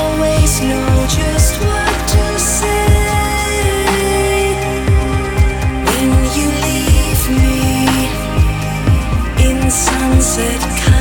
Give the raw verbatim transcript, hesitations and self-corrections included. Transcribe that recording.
always know just what to say when you leave me in sunset.